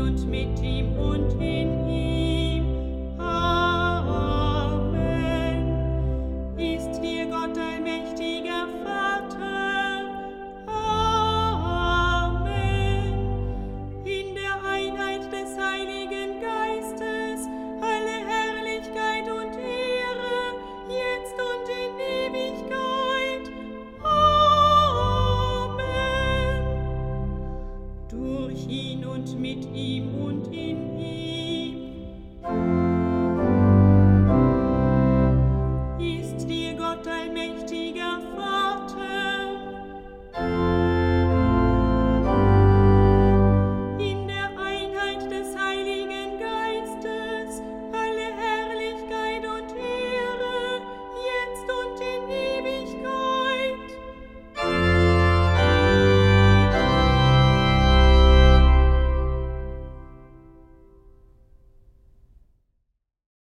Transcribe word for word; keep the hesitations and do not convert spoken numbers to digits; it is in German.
und mit ihm und in ihm. Amen. Ist dir Gott allmächtiger Vater. Amen. In der Einheit des Heiligen Geistes alle Herrlichkeit und Ehre, jetzt und in Ewigkeit. Amen. Durch ihn und mit ihm und in ihm.